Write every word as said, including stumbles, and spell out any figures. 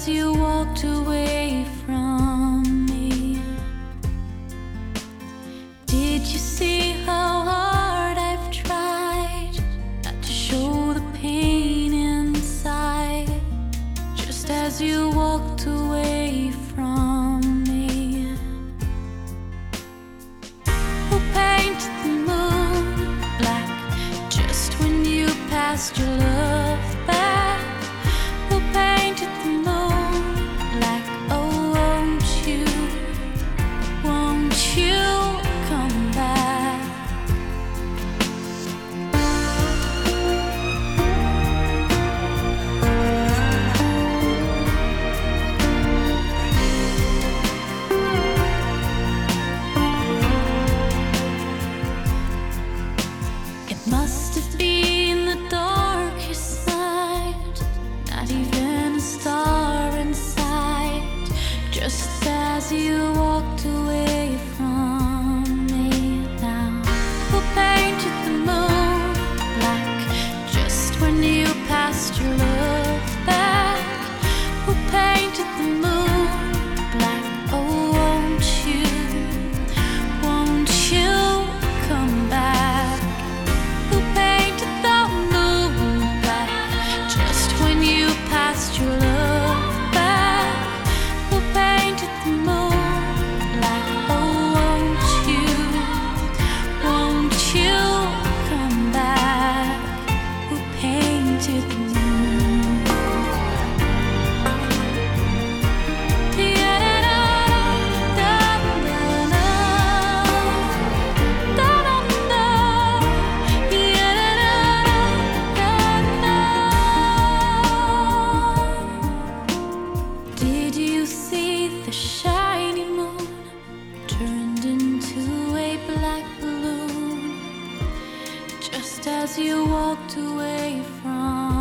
as you walked away from me. Did you see how hard I've tried not to show the pain inside? Just as you walked away from me. Who painted the moon black just when you passed your love back? Who painted the moon black? Oh, won't you, won't you come back? It must have been the darkest night, not even a star in sight, just as you walked away from me. Now, who painted the moon black just when you passed your love back? Who painted the moon black? Oh, won't you, won't you come back? Who painted the moon black just when you passed your love back? Who painted the moon black? Oh, won't you, won't you come back? Who painted the moon? Did you see the shiny moon turned into a black balloon just as you walked away from